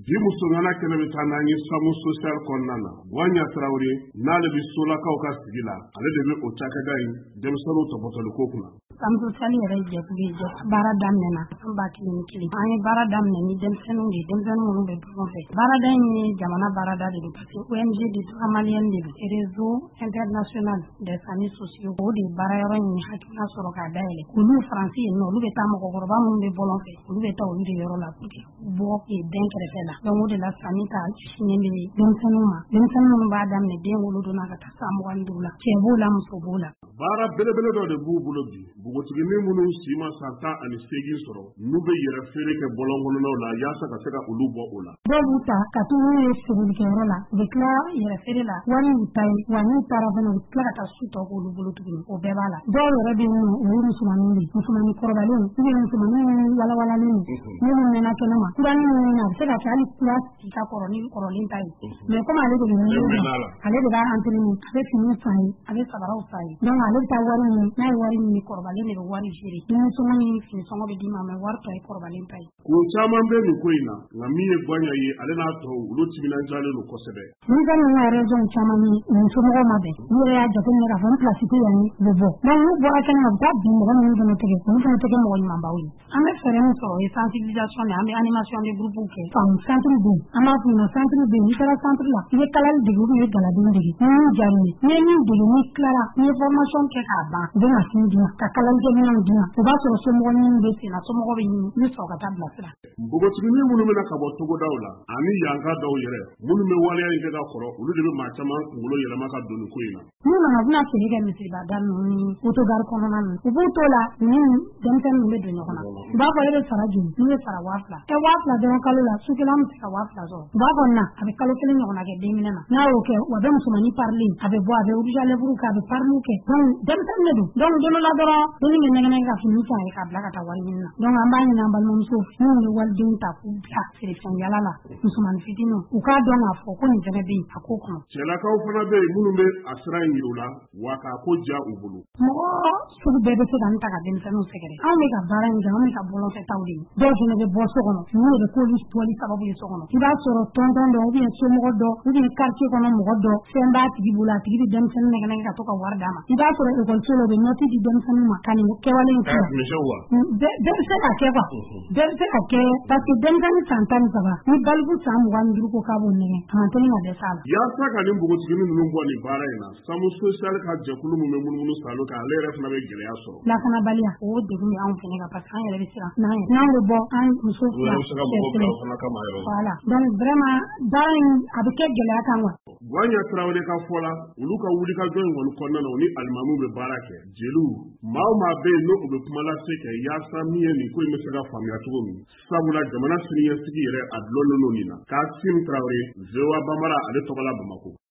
bi musongana kene be tanani samu social konnana wanya Traoré nale bi solakaw ka sigila ale de be o takagayi demsanu to botolu ko kuna sambu sali yɛrɛ jɛkulu ye baara daminɛna an b'a kelen kelen an ye baara daminɛ ni denmisɛnninw de denmisɛnnin minnu bɛ dugu fɛ baarada in ye jamana baarada de don parce que ONG de Malienne de don réseau international des familles sociaux o de baara yɔrɔ in hakilina sɔrɔ k'a dayɛlɛ olu faransi yen nɔ olu bɛ taa mɔgɔkɔrɔba minnu bɛ bɔlɔn fɛ olu bɛ taa olu de yɔrɔ la pour que bɔ den kɛrɛfɛ la donc o de la sani ta sinen bɛ denmisɛnninw ma denmisɛnnin minnu b'a daminɛ den wolodonna ka taa san 25 la cɛ b'o la muso b'o la baara belebele dɔ de b'u bolo bi bogotigini minnu si ma san 18 sɔrɔ n'u bɛ yɛrɛ feere kɛ bɔlɔnkɔnɔnaw la yaasa ka se ka olu bɔ o la dɔw b'u ta ka t'u n'u ye feerelikɛyɔrɔ la u bɛ tila yɛrɛ feere la wari y'u ta ye wa n'u taara fana u bɛ tila ka taa su tɔ k'olu bolo tuguni o bɛɛ b'a la dɔw yɛrɛ bɛ yen nɔ o ye musomaninw de musomanin kɔrɔbalen musomanin walawalalen n'olu mɛnna kɛnɛma kuranin minnu na a bɛ se ka kɛ hali kura si ka kɔrɔ ni kɔrɔlen ta ye mais comme ale de bɛ ale de b'a entraîner a bɛ finiw san ye a bɛ sabaraw san ye donc ale bɛ taa wari ɲini n'a ye wari ɲini kɔrɔbalen de bɛ wari gérer ni sɔngɔ ni finisɔngɔ bɛ d'i ma mais wari tɔ ye kɔrɔbalen ta ye kun caman bɛ nin ko in na nka min ye gwanya ye ale n'a tɔw olu timinandiyalen don kosɛbɛ ni ka nin raison caman ni musomɔgɔw ma bɛn n'u yɛrɛ y'a jateminɛ k'a fɔ n place tɛ yan u bɛ bɔ donc n'u bɔra kɛnɛ ma u bɛ taa bin mɔgɔ minnu fana tɛgɛ olu fana tɛ kɛ mɔgɔ ɲumanbaw ye an bɛ fɛɛrɛ min sɔrɔ o ye sensibilisation de an bɛ animation de groupe kɛ faamu centre bɛ yen an b'a f'u ɲɛna centre bɛ yen n'i taara centre la i bɛ kalali dege ou bien i bɛ galadon dege ni min diyara i ye n'i ye min dege n'i tilara n'i ye formation kɛ k'a ban u bɛ machine d'i ma ka kalalikɛminɛnw d'i ma o b'a sɔrɔ somɔgɔ ɲini bɛ sen na somɔgɔ bɛ ɲini i bɛ sɔrɔ ka taa bilasira npogotigini minnu bɛna ka bɔ togodaw la ani yanka dɔw yɛrɛ minnu bɛ waleya in kɛ ka kɔrɔ olu de bɛ maa caman kunkolo yɛlɛma ka don nin ko in na n'u nana u bɛna feere kɛ misiribada ninnu ni autogare kɔnɔna ninnu u b'u to la ni denmisɛnnin bɛ don ɲɔgɔn na u b'a fɔ e bɛ sara joli n'u bɛ sara 2000 ɛ 2000 dɔrɔn kalo la su kelen an bɛ se ka 2000 sɔrɔ u b'a fɔ na a bɛ kalo kelen ɲɔgɔnna kɛ den minɛ na n'a y'o kɛ wa a bɛ musomanin parili a bɛ bɔ a bɛ rouge à lèvres kɛ a bɛ pariliw kɛ donc denmisɛnnin de don donc don dɔ la dɔrɔn den bɛ nɛgɛnɛgɛ ka fini san ye k'a bila ka taa wari ɲini na donc an b'a ɲini an balimamuso n'u ye walidenw ta k'u bila feerefɛn yala la musomanin fitininw u k'a dɔn k'a fɔ ko nin fɛnɛ bɛ yen a ko kɔnɔ cɛlakaw fana bɛ yen minnu bɛ a sira in yiri u la wa k'a ko ja u bolo mɔgɔ sugu bɛɛ bɛ se ka n ta ka denmisɛnninw sɛgɛrɛ anw bɛ ka baara in kɛ anw bɛ ka bɔlɔnfɛtaw de ye dɔw fana bɛ bɔ so kɔnɔ n'u yɛrɛ k'olu tɔli sababu ye so kɔnɔ i b'a sɔrɔ tɔntɔn dɔ ou bien somɔgɔ dɔ ou bien quartier kɔnɔ mɔgɔ dɔ fɛn b'a tigi bolo a tigi bɛ denmisɛnnin nɛgɛnɛgɛ ka to ka wari d'a ma i b'a sɔrɔ ekɔliso la u bɛ nɔti di denmisɛnninw ma ka nin kɛwale in kɛ bɛɛ bɛ se ka kɛ quoi bɛɛ bɛ se ka kɛ parce que denmisɛnnin san 13 ni baliku san 25 ko k'a b'o nɛgɛ a man teli ka dɛsɛ a la yaasa ka nin npogotigini ninnu bɔ nin baara in na samu social ka jɛkulu min bɛ munumunu salo kan ale yɛrɛ fana bɛ gɛlɛya sɔrɔ lakanabaliya o degun bɛ anw fana kan parce que an yɛrɛ bɛ siran n'an bɛ bɔ an muso fila voilà donc vraiment baara in a bɛ kɛ gɛlɛya kan wa Gwanya Traoré ka fɔ la olu ka wulikajɔ in kɔni kɔnɔna na u ni alimamu bɛ baara kɛ jeliw maa o maa bɛ yen n'o bɛ kuma lase kɛ yaasa min ye nin ko in bɛ se ka faamuya cogo min sabula jamana siniɲɛsigi yɛrɛ a dulonlen don nin na Kassim Traoré VOA Bambara ale tɔgɔ la Bamako